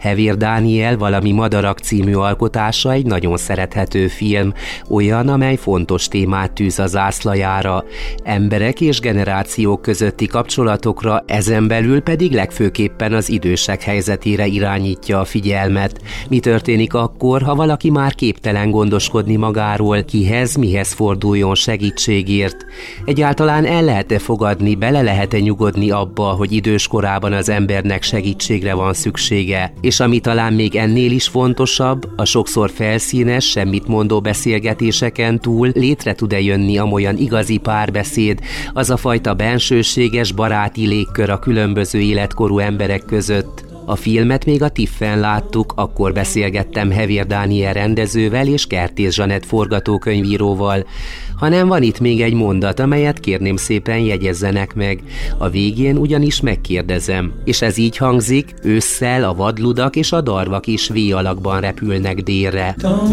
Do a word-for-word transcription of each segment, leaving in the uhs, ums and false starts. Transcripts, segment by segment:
Hevér Dániel Valami madarak című alkotása egy nagyon szerethető film, olyan, amely fontos témát tűz a zászlajára. Emberek és generációk közötti kapcsolatokra, ezen belül pedig legfőképpen az idősek helyzetére irányítja a figyelmet. Mi történik akkor, ha valaki már képtelen gondoskodni magáról, kihez, mihez forduljon segítségért? Egyáltalán el lehet-e fogadni, bele lehet-e nyugodni abba, hogy időskorában az embernek segítségre van szüksége? És ami talán még ennél is fontosabb, a sokszor felszínes, semmit mondó beszélgetéseken túl létre tud-e jönni amolyan igazi párbeszéd, az a fajta bensőséges, baráti légkör a különböző életkorú emberek között? A filmet még a tiffen láttuk, akkor beszélgettem Hevér Dániel rendezővel és Kertész Zsanett forgatókönyvíróval. Hanem van itt még egy mondat, amelyet kérném szépen jegyezzenek meg. A végén ugyanis megkérdezem, és ez így hangzik: ősszel a vadludak és a darvak is V alakban repülnek délre.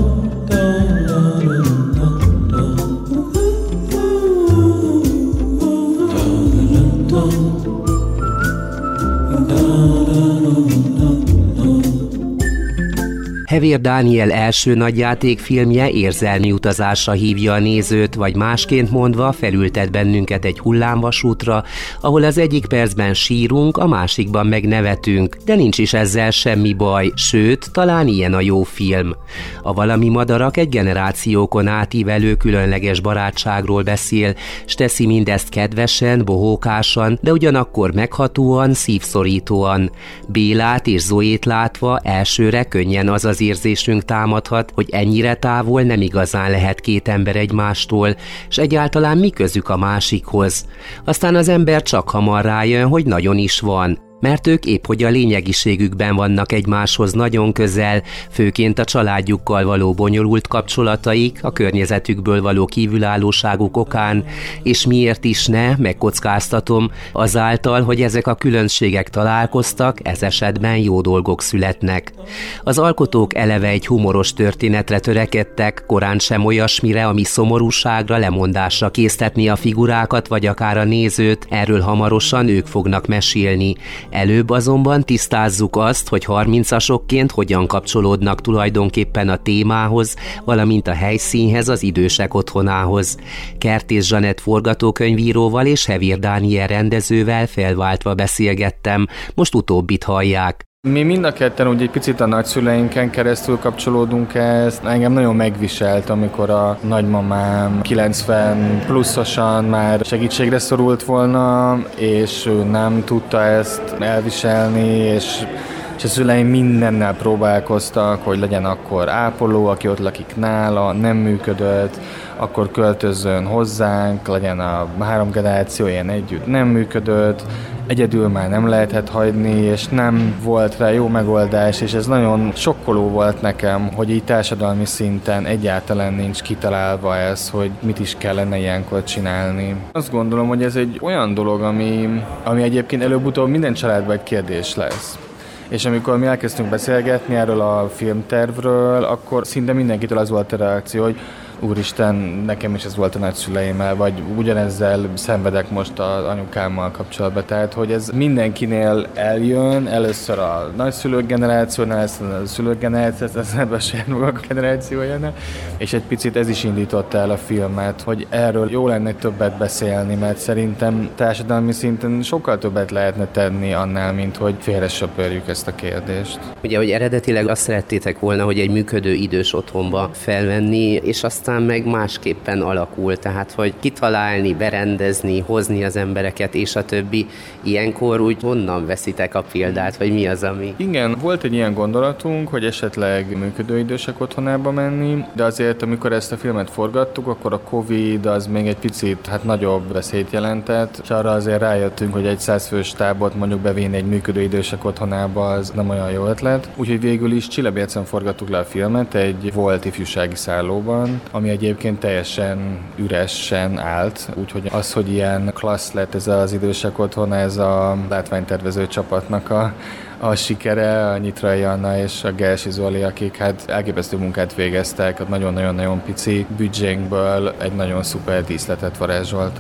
Hevér Dániel első nagyjátékfilmje érzelmi utazásra hívja a nézőt, vagy másként mondva felültet bennünket egy hullámvasútra, ahol az egyik percben sírunk, a másikban meg nevetünk, de nincs is ezzel semmi baj, sőt, talán ilyen a jó film. A Valami madarak egy generációkon átívelő különleges barátságról beszél, s teszi mindezt kedvesen, bohókásan, de ugyanakkor meghatóan, szívszorítóan. Bélát és Zoét látva elsőre könnyen az az érzésünk támadhat, hogy ennyire távol nem igazán lehet két ember egymástól, s egyáltalán mi közük a másikhoz. Aztán az ember csak hamar rájön, hogy nagyon is van, mert ők épp hogy a lényegiségükben vannak egymáshoz nagyon közel, főként a családjukkal való bonyolult kapcsolataik, a környezetükből való kívülállóságuk okán, és miért is ne, megkockáztatom, azáltal, hogy ezek a különbségek találkoztak, ez esetben jó dolgok születnek. Az alkotók eleve egy humoros történetre törekedtek, korán sem olyasmire, ami szomorúságra, lemondásra késztetni a figurákat, vagy akár a nézőt, erről hamarosan ők fognak mesélni. Előbb azonban tisztázzuk azt, hogy harmincasokként hogyan kapcsolódnak tulajdonképpen a témához, valamint a helyszínhez, az idősek otthonához. Kertész Zsanett forgatókönyvíróval és Hevér Dániel rendezővel felváltva beszélgettem, most utóbbit hallják. Mi mind a ketten úgy egy picit a nagyszüleinken keresztül kapcsolódunk ezt. Engem nagyon megviselt, amikor a nagymamám kilencven pluszosan már segítségre szorult volna, és ő nem tudta ezt elviselni, és és a szüleim mindennel próbálkoztak, hogy legyen akkor ápoló, aki ott lakik nála, nem működött, akkor költözzön hozzánk, legyen a három generáció ilyen együtt, nem működött, egyedül már nem lehetett hagyni, és nem volt rá jó megoldás, és ez nagyon sokkoló volt nekem, hogy így társadalmi szinten egyáltalán nincs kitalálva ez, hogy mit is kellene ilyenkor csinálni. Azt gondolom, hogy ez egy olyan dolog, ami, ami egyébként előbb-utóbb minden családban egy kérdés lesz. És amikor mi elkezdtünk beszélgetni erről a filmtervről, akkor szinte mindenkitől az volt a reakció, hogy úristen, nekem is ez volt a nagyszüleimmel, vagy ugyanezzel szenvedek most az anyukámmal kapcsolatban. Tehát, hogy ez mindenkinél eljön, először a nagyszülők generációnál, aztán a szülők generáció, aztán a saját maguk generációjánál, és egy picit ez is indította el a filmet, hogy erről jó lenne többet beszélni, mert szerintem társadalmi szinten sokkal többet lehetne tenni annál, mint hogy félre söpörjük ezt a kérdést. Ugye, hogy eredetileg azt szerettétek volna, hogy egy működő idős otthonba felvenni, és azt aztán meg másképpen alakul, tehát hogy kitalálni, berendezni, hozni az embereket és a többi. Ilyenkor úgy honnan veszitek a példát, vagy mi az, ami? Igen, volt egy ilyen gondolatunk, hogy esetleg működő idősek otthonába menni, de azért, amikor ezt a filmet forgattuk, akkor a Covid az még egy picit hát nagyobb veszélyt jelentett, és arra azért rájöttünk, hogy egy százfős tábort mondjuk bevinni egy működő idősek otthonába, az nem olyan jó ötlet. Úgyhogy végül is Csillebércen forgattuk le a filmet egy volt ifjúsági szállóban, ami egyébként teljesen üresen állt, úgyhogy az, hogy ilyen klassz lett ez az idősek otthona, ez a látványtervező csapatnak a, a sikere, a Nyitrai Anna és a Gelsi Zoli, akik hát elképesztő munkát végeztek, nagyon-nagyon-nagyon pici büdzsénkből egy nagyon szuper díszletet varázsoltak.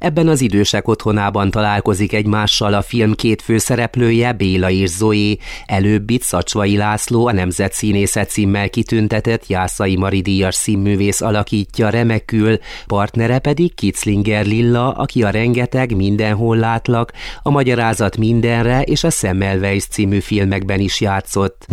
Ebben az idősek otthonában találkozik egymással a film két főszereplője, Béla és Zoé. Előbbit Szacsvai László, a Nemzetszínészet címmel kitüntetett Jászai Mari díjas színművész alakítja remekül, partnere pedig Kitzlinger Lilla, aki a Rengeteg, Mindenhol látlak, a Magyarázat mindenre és a Semmelweis című filmekben is játszott.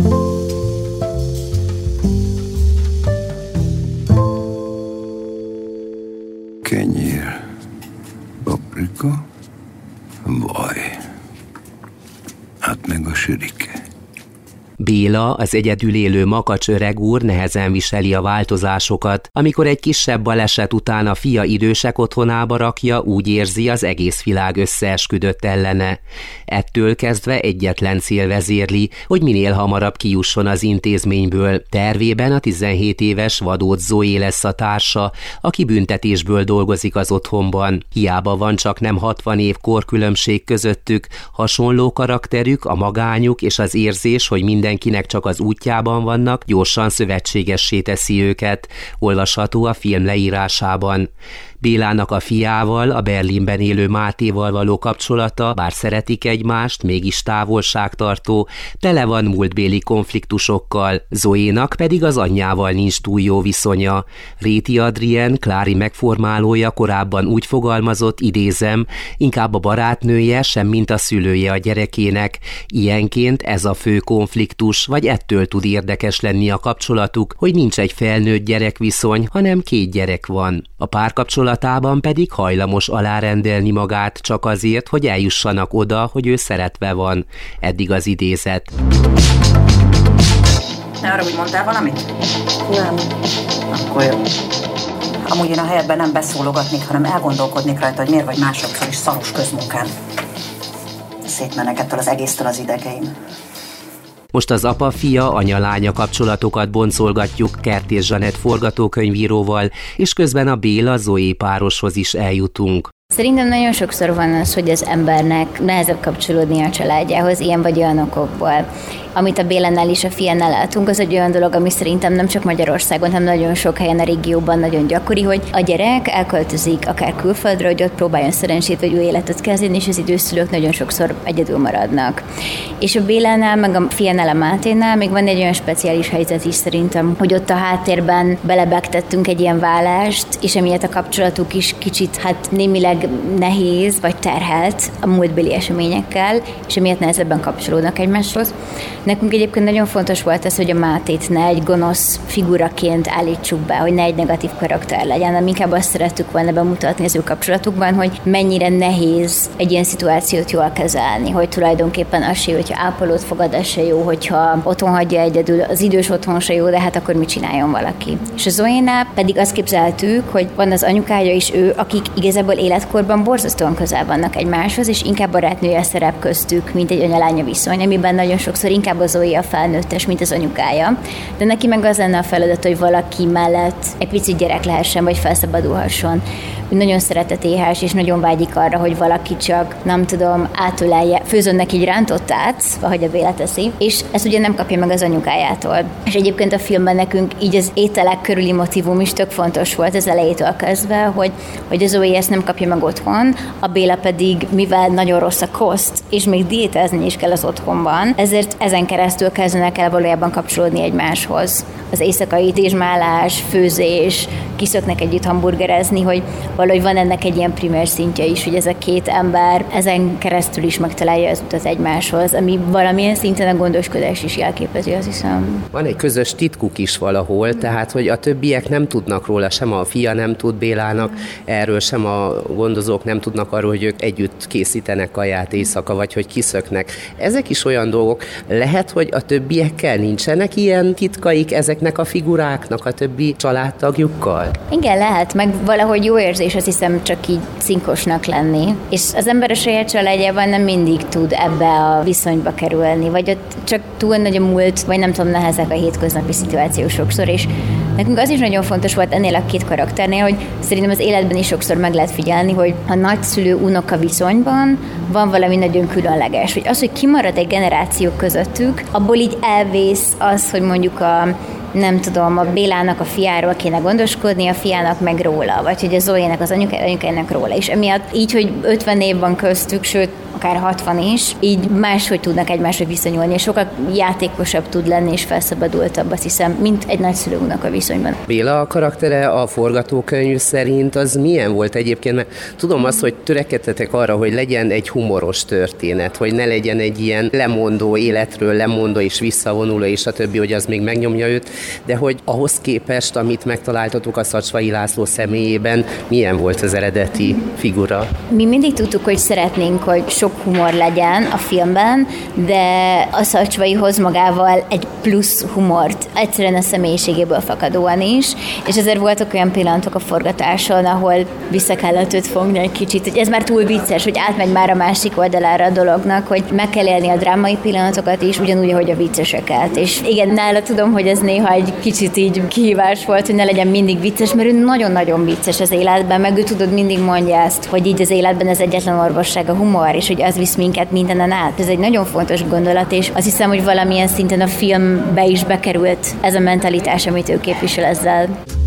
Kenyér, paprika, vaj, hát meg a sörike. Béla, az egyedül élő makacs öreg úr nehezen viseli a változásokat. Amikor egy kisebb baleset után a fia idősek otthonába rakja, úgy érzi, az egész világ összeesküdött ellene. Ettől kezdve egyetlen cél vezérli, hogy minél hamarabb kijusson az intézményből. Tervében a tizenhét éves Vadót Zoé lesz a társa, aki büntetésből dolgozik az otthonban. Hiába van csak nem hatvan év korkülönbség közöttük, hasonló karakterük, a magányuk és az érzés, hogy minden mindenkinek csak az útjában vannak, gyorsan szövetségessé teszi őket. Olvasható a film leírásában. Bélának a fiával, a Berlinben élő Mátéval való kapcsolata, bár szeretik egymást, mégis távolságtartó, tele van múltbéli konfliktusokkal, Zoénak pedig az anyjával nincs túl jó viszonya. Réti Adrien, Klári megformálója korábban úgy fogalmazott, idézem, inkább a barátnője, semmint a szülője a gyerekének. Ilyenként ez a fő konfliktus, vagy ettől tud érdekes lenni a kapcsolatuk, hogy nincs egy felnőtt gyerekviszony, hanem két gyerek van. A párkapcsolat pedig hajlamos alárendelni magát csak azért, hogy eljussanak oda, hogy ő szeretve van. Eddig az idézet. Ne arra úgy mondtál valamit? Nem. Akkor jó. Amúgy én a helyedben nem beszólogatnék, hanem elgondolkodnék rajta, hogy miért vagy másodszor is szaros közmunkán. Szétmennek ettől az egésztől az idegeim. Most az apa-fia, anya-lánya kapcsolatokat boncolgatjuk Kertész Zsanett forgatókönyvíróval, és közben a Béla-Zoé pároshoz is eljutunk. Szerintem nagyon sokszor van az, hogy az embernek nehezebb kapcsolódni a családjához, ilyen vagy olyan okokból. Amit a Bélánál és a fiánál látunk, az egy olyan dolog, ami szerintem nem csak Magyarországon, hanem nagyon sok helyen a régióban nagyon gyakori, hogy a gyerek elköltözik akár külföldre, hogy ott próbáljon szerencsét vagy új életet kezdeni, és az időszülők nagyon sokszor egyedül maradnak. És a Bélánál, meg a fiánál, a Máténál még van egy olyan speciális helyzet is szerintem, hogy ott a háttérben belebegtettünk egy ilyen vállást, és emiatt a kapcsolatuk is kicsit, hát némileg nehéz vagy terhelt a múltbéli eseményekkel, és emiatt nehezebben kapcsolódnak egymáshoz. Nekünk egyébként nagyon fontos volt az, hogy a Mátét ne egy gonosz figuraként állítsuk be, hogy ne egy negatív karakter legyen, hanem inkább azt szerettük volna bemutatni az ő kapcsolatukban, hogy mennyire nehéz egy ilyen szituációt jól kezelni, hogy tulajdonképpen az se jó, hogyha ápolót fogad, az se jó, hogyha otthon hagyja egyedül, az idős otthon se jó, de hát akkor mit csináljon valaki. És a Zoénál pedig azt képzeltük, hogy van az anyukája és ő, akik igazából életkorban borzasztóan közel vannak egymáshoz, és inkább barátnője szerep köztük, mint egy anya-lánya viszony, amiben nagyon sokszor inkább a Zoé a felnőttes, mint az anyukája. De neki meg az lenne a feladat, hogy valaki mellett egy picit gyerek lehessen, vagy felszabadulhasson. Ő nagyon szeretetéhes, és nagyon vágyik arra, hogy valaki csak, nem tudom, átölelje, főzön neki egy rántottát, ahogy a Béla teszi, és ezt ugye nem kapja meg az anyukájától. És egyébként a filmben nekünk így az ételek körüli motivum is tök fontos volt az elejétől kezdve, hogy, hogy a Zoé ezt nem kapja meg otthon, a Béla pedig, mivel nagyon rossz a koszt, és még diétázni is kell az otthonban, ezért ezen keresztül kezdenek el valójában kapcsolódni egymáshoz. Az éjszakai étésmálás, főzés, kiszöknek együtt hamburgerezni, hogy valahogy van ennek egy ilyen primer szintje is, hogy ez a két ember ezen keresztül is megtalálja az utat egymáshoz, ami valamilyen szinten a gondoskodás is jelképezi, azt hiszem. Van egy közös titkuk is valahol, tehát, hogy a többiek nem tudnak róla, sem a fia nem tud Bélának, erről sem a gondozók nem tudnak arról, hogy ők együtt készítenek kaját éjszaka, vagy hogy kiszöknek. Ezek is olyan dolgok. Lehet, hogy a többiekkel nincsenek ilyen titkaik ezeknek a figuráknak, a többi családtagjukkal? Igen, lehet, meg valahogy jó érzés, azt hiszem, csak így cinkosnak lenni. És az ember a saját családjában nem mindig tud ebbe a viszonyba kerülni, vagy ott csak túl nagy a múlt, vagy nem tudom, nehezek a hétköznapi szituáció sokszor, és nekünk az is nagyon fontos volt ennél a két karakternél, hogy szerintem az életben is sokszor meg lehet figyelni, hogy a nagyszülő-unoka viszonyban van valami nagyon különleges, hogy az, hogy kimarad egy generáció közöttük, abból így elvész az, hogy mondjuk a nem tudom, a Bélának a fiáról kéne gondoskodni, a fiának meg róla, vagy hogy a Zoének az anyuka, anyukájának róla. És emiatt így, hogy ötven év van köztük, sőt, akár hatvan is, így máshogy tudnak egymáshoz viszonyulni, és sokkal játékosabb tud lenni, és felszabadultabb, azt hiszem, mint egy nagyszülő-unoka a viszonyban. Béla a karaktere a forgatókönyv szerint az milyen volt egyébként? Mert tudom azt, hogy törekedtetek arra, hogy legyen egy humoros történet, hogy ne legyen egy ilyen lemondó életről, lemondó és visszavonuló, és a többi, hogy az még megnyomja őt, de hogy ahhoz képest, amit megtaláltatok a Szacsvai László személyében, milyen volt az eredeti figura? Mi mindig tudtuk, hogy szeretnénk, hogy sok humor legyen a filmben, de a Szacsvai hoz magával egy plusz humort, egyszerűen a személyiségéből fakadóan is, és ezért voltak olyan pillanatok a forgatáson, ahol vissza kellett őt fogni egy kicsit, hogy ez már túl vicces, hogy átmegy már a másik oldalára a dolognak, hogy meg kell élni a drámai pillanatokat is, ugyanúgy, ahogy a vicceseket. És igen, nála tudom, hogy ez néha egy kicsit így kihívás volt, hogy ne legyen mindig vicces, mert ő nagyon-nagyon vicces az életben, meg ő tudod, mindig mondja ezt, hogy így az életben az egyetlen orvosság a humor, és hogy az visz minket mindenen át. Ez egy nagyon fontos gondolat, és azt hiszem, hogy valamilyen szinten a filmbe is bekerült ez a mentalitás, amit ő képvisel ezzel.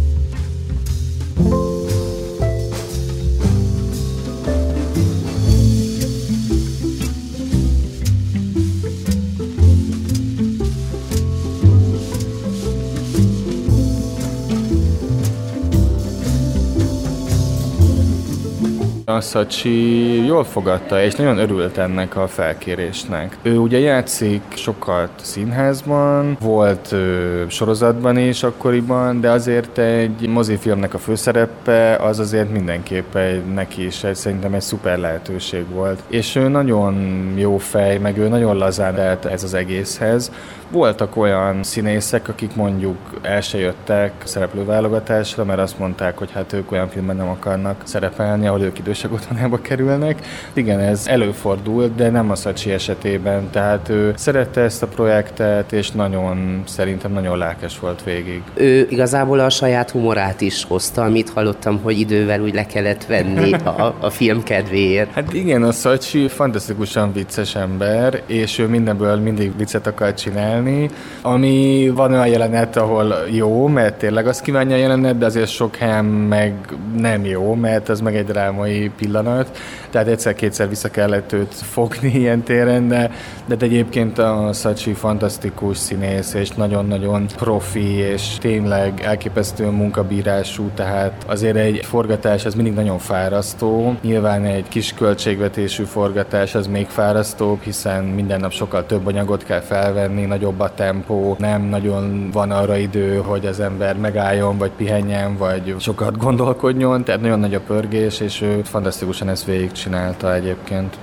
A Szacsi jól fogadta, és nagyon örült ennek a felkérésnek. Ő ugye játszik sokat színházban, volt ö, sorozatban is akkoriban, de azért egy mozifilmnek a főszerepe az azért mindenképp egy, neki is egy, szerintem egy szuper lehetőség volt. És ő nagyon jó fej, meg ő nagyon lazán állt ez az egészhez. Voltak olyan színészek, akik mondjuk el se jöttek szereplőválogatásra, mert azt mondták, hogy hát ők olyan filmben nem akarnak szerepelni, ahol ők idősek otthonába kerülnek. Igen, ez előfordult, de nem a Szacsi esetében, tehát ő szerette ezt a projektet, és nagyon, szerintem nagyon lelkes volt végig. Ő igazából a saját humorát is hozta, amit hallottam, hogy idővel úgy le kellett venni a, a film kedvéért. Hát igen, a Szacsi fantasztikusan vicces ember, és ő mindenből mindig viccet akar csinálni, ami van olyan jelenet, ahol jó, mert tényleg azt kívánja a jelenet, de azért sok helyen meg nem jó, mert ez meg egy drámai pillanat, tehát egyszer-kétszer vissza kellett őt fogni ilyen téren, de, de egyébként a Szacsi fantasztikus színész, és nagyon-nagyon profi, és tényleg elképesztő munkabírású, tehát azért egy forgatás, ez mindig nagyon fárasztó. Nyilván egy kis költségvetésű forgatás, az még fárasztóbb, hiszen minden nap sokkal több anyagot kell felvenni, nagyobb a tempó, nem nagyon van arra idő, hogy az ember megálljon, vagy pihenjen, vagy sokat gondolkodjon, tehát nagyon nagy a pörgés, és ő fantasztikusan ezt végigcsinálta egyébként.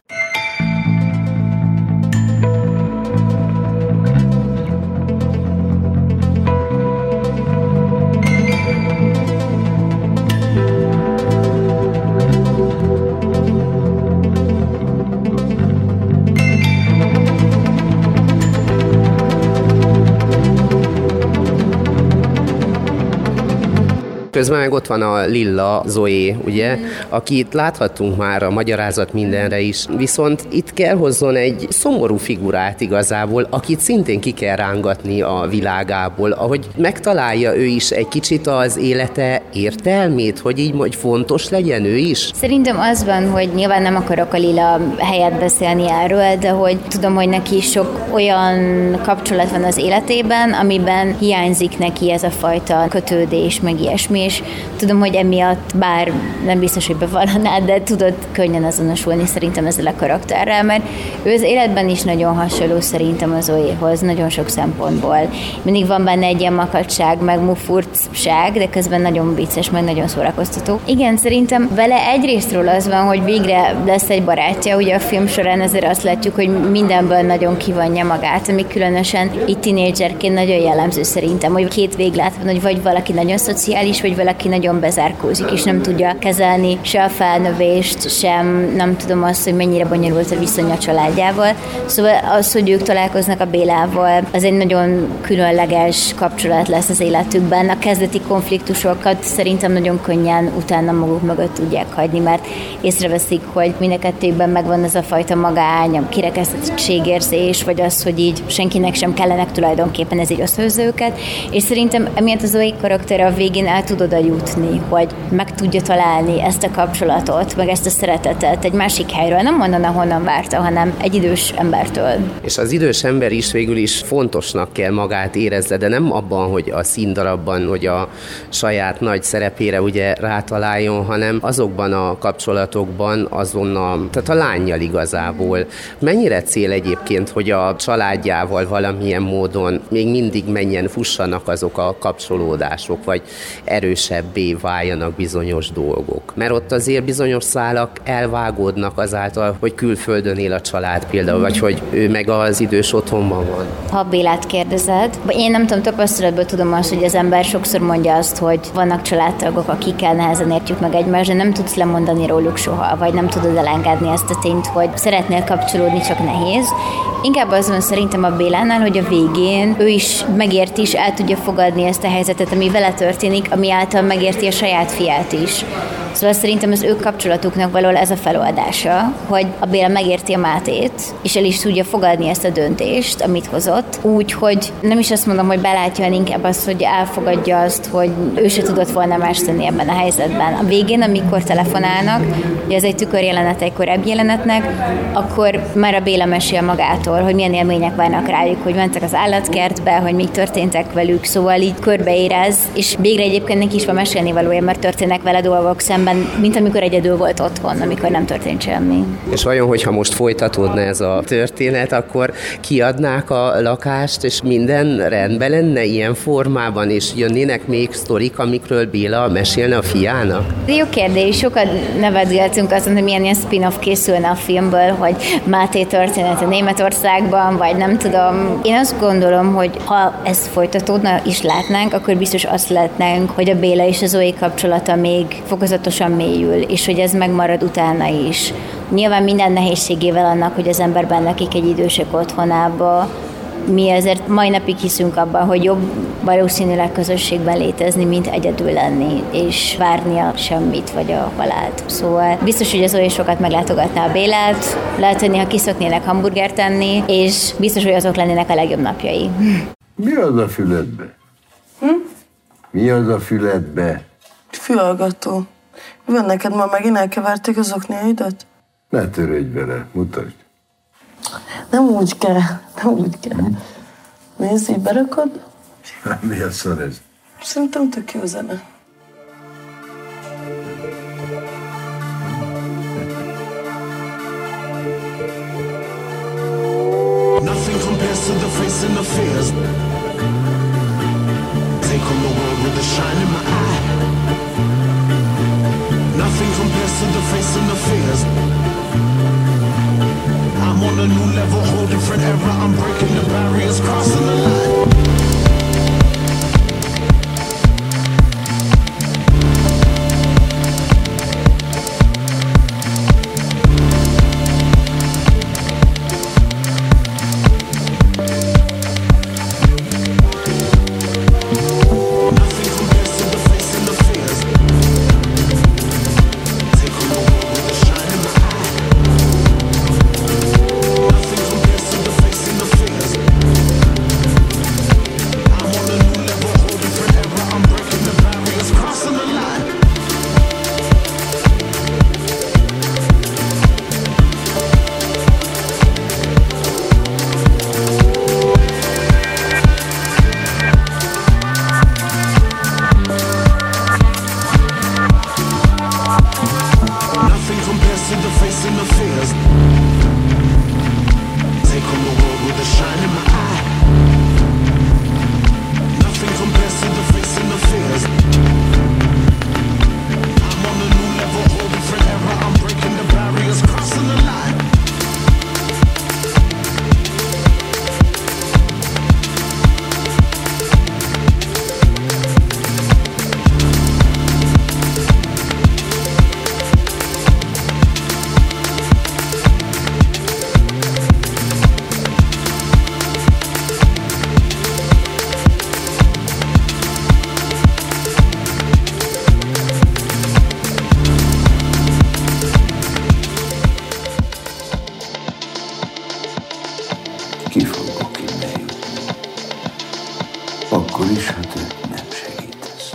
Közben meg ott van a Lilla Zoé, ugye, akit láthattunk már a magyarázat mindenre is, viszont itt kell hozzon egy szomorú figurát igazából, akit szintén ki kell rángatni a világából, ahogy megtalálja ő is egy kicsit az élete értelmét, hogy így hogy fontos legyen ő is. Szerintem az van, hogy nyilván nem akarok a Lilla helyet beszélni erről, de hogy tudom, hogy neki sok olyan kapcsolat van az életében, amiben hiányzik neki ez a fajta kötődés, meg ilyesmi, és tudom, hogy emiatt, bár nem biztos, hogy bevallanád, de tudod könnyen azonosulni szerintem ezzel a karakterrel, mert ő az életben is nagyon hasonló szerintem az Zoéhoz, nagyon sok szempontból. Mindig van benne egy ilyen makacság, meg mufurtság, de közben nagyon vicces, meg nagyon szórakoztató. Igen, szerintem vele egyrésztről az van, hogy végre lesz egy barátja, ugye a film során ezért azt látjuk, hogy mindenből nagyon kivonja magát, ami különösen itt tínédzserként nagyon jellemző szerintem, hogy két véglát van, hogy vagy valaki nagyon szociális, vagy nővel, aki nagyon bezárkózik, és nem tudja kezelni se a felnövést, sem nem tudom azt, hogy mennyire bonyolult a viszony a családjával. Szóval az, hogy ők találkoznak a Bélával, az egy nagyon különleges kapcsolat lesz az életükben. A kezdeti konfliktusokat szerintem nagyon könnyen utána maguk mögött tudják hagyni, mert észreveszik, hogy mind a kettőkben megvan ez a fajta magány, a kirekesztettségérzés, vagy az, hogy így senkinek sem kellenek tulajdonképpen, ez így összehozza őket. És szerintem emiatt az Zoe karakter a végén el tud oda jutni, hogy meg tudja találni ezt a kapcsolatot, meg ezt a szeretetet egy másik helyről. Nem mondana, honnan várta, hanem egy idős embertől. És az idős ember is végül is fontosnak kell magát érezze, de nem abban, hogy a színdarabban, hogy a saját nagy szerepére ugye rátaláljon, hanem azokban a kapcsolatokban, azon a, tehát a lánnyal igazából. Mennyire cél egyébként, hogy a családjával valamilyen módon még mindig menjen, fussanak azok a kapcsolódások, vagy erősebbé váljanak bizonyos dolgok. Mert ott azért bizonyos szálak elvágódnak azáltal, hogy külföldön él a család például, vagy hogy ő meg az idős otthonban van. Ha Bélát kérdezed, én nem tudom, tapasztalatból tudom azt, hogy az ember sokszor mondja azt, hogy vannak családtagok, akikkel nehezen értjük meg egymást, de nem tudsz lemondani róluk soha, vagy nem tudod elengedni ezt a tényt, hogy szeretnél kapcsolódni, csak nehéz. Inkább az van szerintem a Bélánál, hogy a végén ő is megérti, és el tudja fogadni ezt a helyzetet, ami vele történik, ami által megérti a saját fiát is. Szóval szerintem az ő kapcsolatuknak valahol ez a feloldása, hogy a Béla megérti a Mátét, és el is tudja fogadni ezt a döntést, amit hozott, úgy, hogy nem is azt mondom, hogy belátja, inkább azt, hogy elfogadja azt, hogy ő se tudott volna más tenni ebben a helyzetben. A végén, amikor telefonálnak, ugye ez egy tükörjelenet egy korábbi jelenetnek, akkor már a Béla mesél magától, hogy milyen élmények várnak rájuk, hogy mentek az állatkertbe, hogy mik történtek velük, szóval így körbeérez, és végre egyébként neki is van mesélni valója, mert történnek vele dolgok szemben, mint amikor egyedül volt otthon, amikor nem történt semmi. És vajon, hogyha most folytatódna ez a történet, akkor kiadnák a lakást, és minden rendben lenne ilyen formában, és jönnének még sztorik, amikről Béla mesélne a fiának? Jó kérdés, sokat nevetgéltünk azon, hogy milyen ilyen spin-off készülne a filmből, hogy Máté története Németországban, vagy nem tudom. Én azt gondolom, hogy ha ez folytatódna, is látnánk, akkor biztos azt látnánk, hogy a Béla és a Zoe kapcsolata még fokozatosan mélyül, és hogy ez megmarad utána is. Nyilván minden nehézségével annak, hogy az ember bennekik egy idősek otthonába. Mi azért mai napig hiszünk abban, hogy jobb valószínűleg közösségben létezni, mint egyedül lenni, és várni a semmit, vagy a halált. Szóval biztos, hogy az olyan sokat meglátogatná a Bélát, lehet, hogy néha kiszoknének hamburgert tenni, és biztos, hogy azok lennének a legjobb napjai. Mi az a füledbe? Hm? Mi az a füledbe? Fülhallgató. Mi van neked, ma megint elkeverték az okniaidat? Ne törődj vele, mutasd. Nem úgy kell, nem úgy kell. Hm? Nézd, így berakod? Mi a szar ez? Szerintem tök jó zene. Nothing compares to the face and the fears. Take on the world with a shine in my eye. Nothing compares to the face and the fears. I'm on a new level, whole different era. I'm breaking the barriers, crossing the line. Nothing compares to the face and the fears. ki fogok innen jutni. Akkor is, ha te nem segítesz.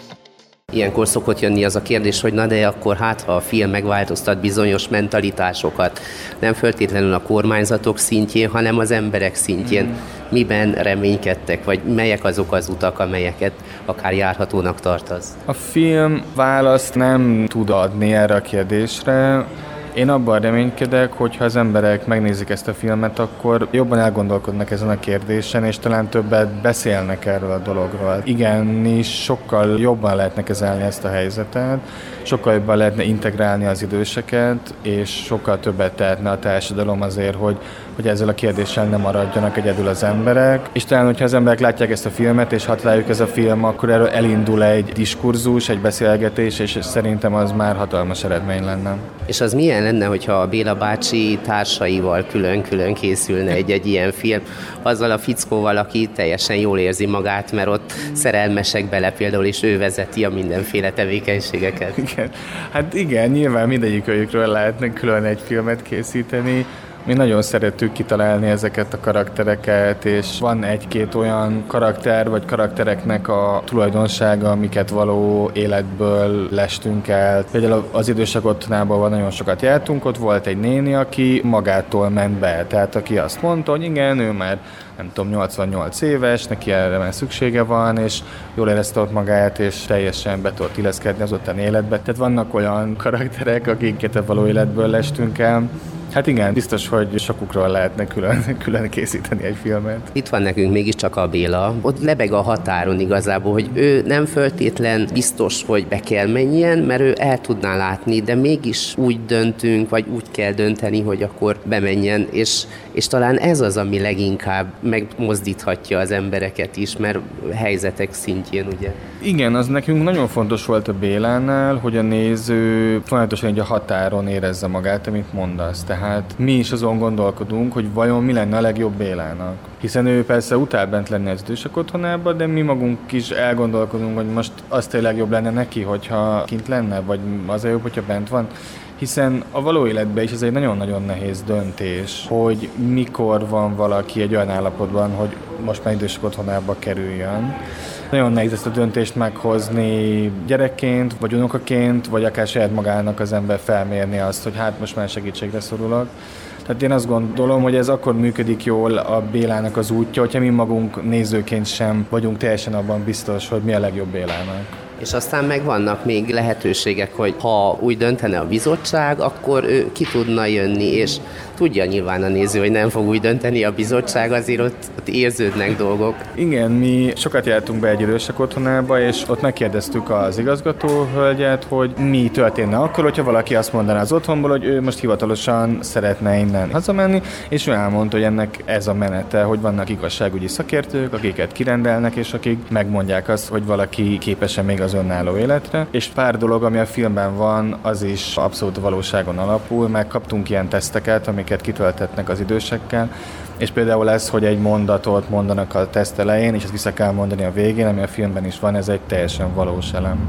Ilyenkor szokott jönni az a kérdés, hogy na de akkor hát, ha a film megváltoztat bizonyos mentalitásokat, nem feltétlenül a kormányzatok szintjén, hanem az emberek szintjén. Mm. Miben reménykedtek, vagy melyek azok az utak, amelyeket akár járhatónak tartasz? A film választ nem tud adni erre a kérdésre. Én abban reménykedek, hogy ha az emberek megnézik ezt a filmet, akkor jobban elgondolkodnak ezen a kérdésen, és talán többet beszélnek erről a dologról. Igenis, sokkal jobban lehetne kezelni ezt a helyzetet, sokkal jobban lehetne integrálni az időseket, és sokkal többet tehetne a társadalom azért, hogy, hogy ezzel a kérdéssel nem maradjanak egyedül az emberek. És talán, hogyha az emberek látják ezt a filmet, és ha rájuk ez a film, akkor erről elindul egy diskurzus, egy beszélgetés, és szerintem az már hatalmas eredmény lenne. És az milyen lenne, hogyha a Béla bácsi társaival külön-külön készülne egy-egy ilyen film, azzal a fickóval, aki teljesen jól érzi magát, mert ott szerelmesek bele például, és ő vezeti a mindenféle tevékenységeket. Igen. Hát igen, nyilván mindegyikőjükről lehetne külön egy filmet készíteni. Mi nagyon szerettük kitalálni ezeket a karaktereket, és van egy-két olyan karakter, vagy karaktereknek a tulajdonsága, amiket való életből lestünk el. Például az idősek otthonában van, nagyon sokat jártunk, ott volt egy néni, aki magától ment be, tehát aki azt mondta, hogy igen, ő már nem tudom, nyolcvannyolc éves, neki erre már szüksége van, és jól érezte ott magát, és teljesen be tudott illeszkedni az ottani életbe. Tehát vannak olyan karakterek, akiket a való életből lestünk el. Hát igen, biztos, hogy sokukról lehetne külön, külön készíteni egy filmet. Itt van nekünk mégiscsak a Béla, ott lebeg a határon igazából, hogy ő nem feltétlen biztos, hogy be kell menjen, mert ő el tudná látni, de mégis úgy döntünk, vagy úgy kell dönteni, hogy akkor bemenjen, és, és talán ez az, ami leginkább megmozdíthatja az embereket is, mert helyzetek szintjén, ugye? Igen, az nekünk nagyon fontos volt a Bélánál, hogy a néző folyamatosan egy a határon érezze magát, amit mondasz. Tehát mi is azon gondolkodunk, hogy vajon mi lenne a legjobb Bélának. Hiszen ő persze utál bent lenni az idősek otthonában, de mi magunk is elgondolkodunk, hogy most az tényleg jobb lenne neki, hogyha kint lenne, vagy az a jobb, hogyha bent van. Hiszen a való életben is ez egy nagyon-nagyon nehéz döntés, hogy mikor van valaki egy olyan állapotban, hogy most már idősek otthonába kerüljön. Nagyon nehéz ezt a döntést meghozni gyerekként, vagy unokaként, vagy akár saját magának az ember felmérni azt, hogy hát most már segítségre szorulok. Tehát én azt gondolom, hogy ez akkor működik jól a Bélának az útja, hogyha mi magunk nézőként sem vagyunk teljesen abban biztos, hogy mi a legjobb Bélának. És aztán meg vannak még lehetőségek, hogy ha úgy döntene a bizottság, akkor ő ki tudna jönni, és tudja nyilván a néző, hogy nem fog úgy dönteni a bizottság, azért ott, ott érződnek dolgok. Igen, mi sokat jártunk be egy idősek otthonába, és ott megkérdeztük az igazgatóhölgyet, hogy mi történne akkor, hogyha valaki azt mondaná az otthonból, hogy ő most hivatalosan szeretne innen hazamenni, és ő elmondta, hogy ennek ez a menete, hogy vannak igazságügyi szakértők, akiket kirendelnek, és akik megmondják azt, hogy valaki képes-e még az önálló életre. És pár dolog, ami a filmben van, az is abszolút valóságon alapul, meg kaptunk ilyen teszteket, amiket kitöltetnek az idősekkel, és például ez, hogy egy mondatot mondanak a teszt elején, és ezt vissza kell mondani a végén, ami a filmben is van, ez egy teljesen valós elem.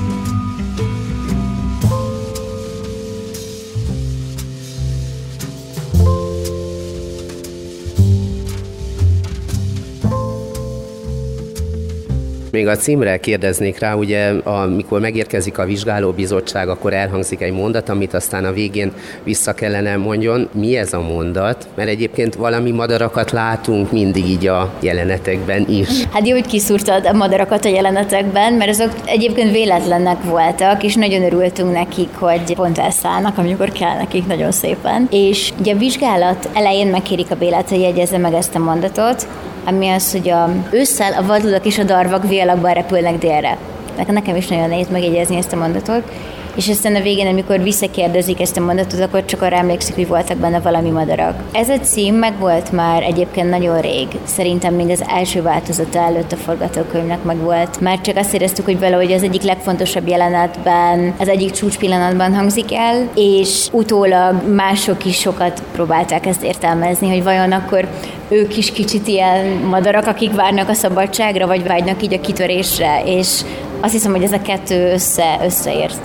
Még a címre kérdeznék rá, ugye amikor megérkezik a vizsgálóbizottság, akkor elhangzik egy mondat, amit aztán a végén vissza kellene mondjon. Mi ez a mondat? Mert egyébként valami madarakat látunk mindig így a jelenetekben is. Hát jó, hogy kiszúrtad a madarakat a jelenetekben, mert azok egyébként véletlenek voltak, és nagyon örültünk nekik, hogy pont elszállnak, amikor kell nekik nagyon szépen. És ugye a vizsgálat elején megkérik a Bélát, hogy jegyezze meg ezt a mondatot, ami az, hogy a ősszel a vadludak és a darvak vialakban repülnek délre. Nekem is nagyon nehéz megjegyezni ezt a mondatot, és aztán a végén, amikor visszakérdezik ezt a mondatot, akkor csak arra emlékszik, hogy voltak benne valami madarak. Ez a cím meg volt már egyébként nagyon rég. Szerintem mind az első változata előtt a forgatókönyvnek meg volt. Már csak azt éreztük, hogy valahogy az egyik legfontosabb jelenetben, az egyik csúcspillanatban hangzik el, és utólag mások is sokat próbálták ezt értelmezni, hogy vajon akkor ők is kicsit ilyen madarak, akik várnak a szabadságra, vagy vágynak így a kitörésre, és azt hiszem, hogy ez a kettő össze, összeért.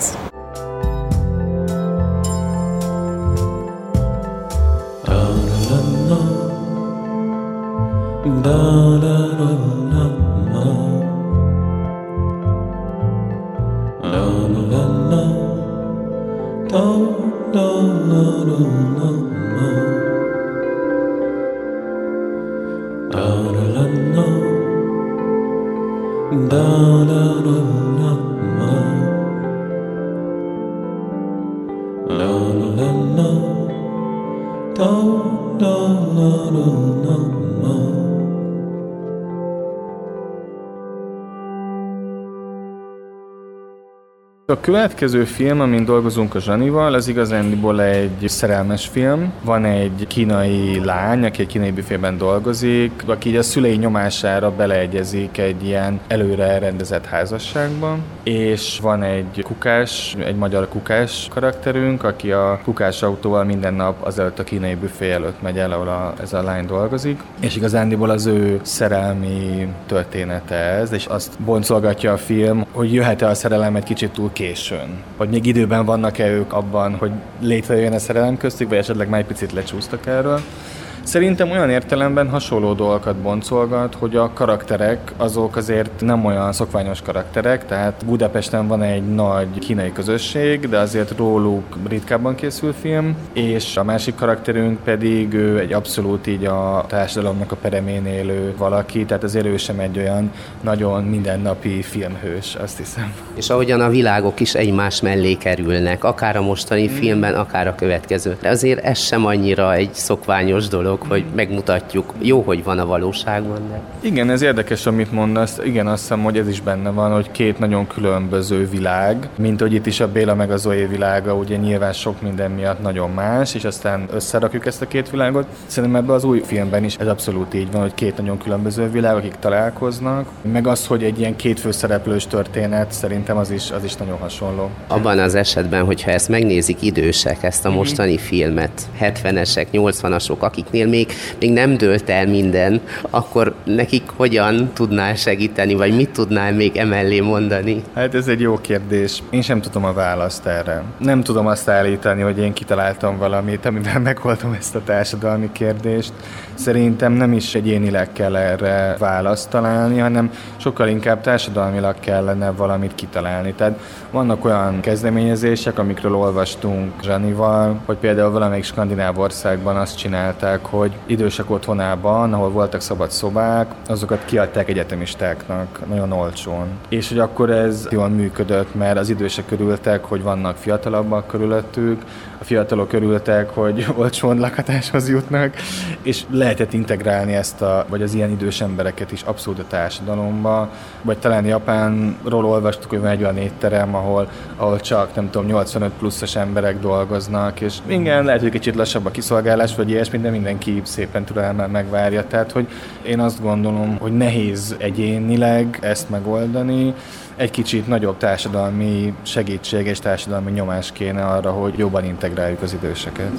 A következő film, amin dolgozunk a Zsanival, az igazándiból egy szerelmes film. Van egy kínai lány, aki egy kínai büfében dolgozik, aki a szülei nyomására beleegyezik egy ilyen előre rendezett házasságba, és van egy kukás, egy magyar kukás karakterünk, aki a kukás autóval minden nap azelőtt a kínai büfé előtt megy el, ahol a, ez a lány dolgozik, és igazándiból az ő szerelmi története ez, és azt boncolgatja a film, hogy jöhet-e a szerelem egy kicsit túl későn. Hogy még időben vannak-e ők abban, hogy létrejön a szerelem köztük, vagy esetleg már egy picit lecsúsztak erről. Szerintem olyan értelemben hasonló dolgokat boncolgat, hogy a karakterek azok azért nem olyan szokványos karakterek, tehát Budapesten van egy nagy kínai közösség, de azért róluk ritkábban készül film, és a másik karakterünk pedig ő egy abszolút így a társadalomnak a peremén élő valaki, tehát azért ő sem egy olyan nagyon mindennapi filmhős, azt hiszem. És ahogyan a világok is egymás mellé kerülnek, akár a mostani mm. filmben, akár a következő. De azért ez sem annyira egy szokványos dolog, hogy megmutatjuk. Jó, hogy van a valóságban, de... Igen, ez érdekes, amit mondasz. Igen, azt hiszem, hogy ez is benne van, hogy két nagyon különböző világ, mint hogy itt is a Béla meg a Zoé világa, ugye nyilván sok minden miatt nagyon más, és aztán összerakjuk ezt a két világot. Szerintem ebben az új filmben is ez abszolút így van, hogy két nagyon különböző világ, akik találkoznak, meg az, hogy egy ilyen két főszereplős történet, szerintem az is, az is nagyon hasonló. Abban az esetben, hogyha ezt megnézik idősek, ezt a mostani mm-hmm. filmet, hetvenesek, nyolcvanasok, akiknél még, még nem dőlt el minden, akkor nekik hogyan tudnál segíteni, vagy mit tudnál még emellé mondani? Hát ez egy jó kérdés. Én sem tudom a választ erre. Nem tudom azt állítani, hogy én kitaláltam valamit, amivel megoldom ezt a társadalmi kérdést. Szerintem nem is egyénileg kell erre választ találni, hanem sokkal inkább társadalmilag kellene valamit kitalálni. Tehát vannak olyan kezdeményezések, amikről olvastunk Zsanival, hogy például valamelyik skandináv országban azt csinálták, hogy idősek otthonában, ahol voltak szabad szobák, azokat kiadták egyetemistáknak nagyon olcsón. És hogy akkor ez jól működött, mert az idősek örültek, hogy vannak fiatalabbak körülöttük, a fiatalok örültek, hogy olcsón lakhatáshoz jutnak, és lehetett integrálni ezt a, vagy az ilyen idős embereket is abszolút a társadalomba, vagy talán Japánról olvastuk, hogy van egy olyan étterem, ahol, ahol csak, nem tudom, nyolcvanöt pluszos emberek dolgoznak, és igen, lehet, hogy kicsit lassabb a kiszolgálás, vagy ilyesmi, de mindenki szépen türelemmel megvárja. Tehát, hogy én azt gondolom, hogy nehéz egyénileg ezt megoldani, egy kicsit nagyobb társadalmi segítség és társadalmi nyomás kéne arra, hogy jobban integráljuk az időseket.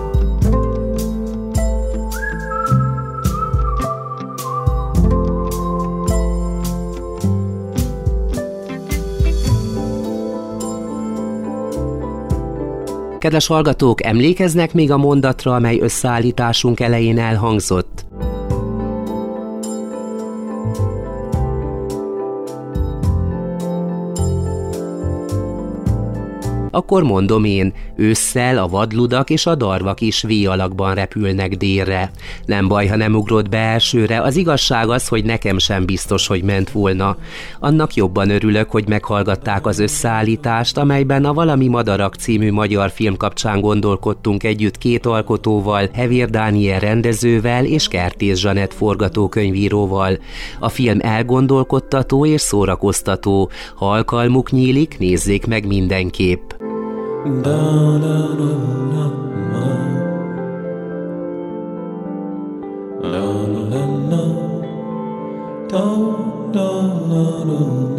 Kedves hallgatók, emlékeznek még a mondatra, amely összeállításunk elején elhangzott? Akkor mondom én, ősszel a vadludak és a darvak is V-alakban repülnek délre. Nem baj, ha nem ugrott be elsőre, az igazság az, hogy nekem sem biztos, hogy ment volna. Annak jobban örülök, hogy meghallgatták az összeállítást, amelyben a Valami Madarak című magyar film kapcsán gondolkodtunk együtt két alkotóval, Hevér Dániel rendezővel és Kertész Zsanett forgatókönyvíróval. A film elgondolkodtató és szórakoztató. Ha alkalmuk nyílik, nézzék meg mindenképp. Da, da, da, da, da, da, da, da, da, da, da, da.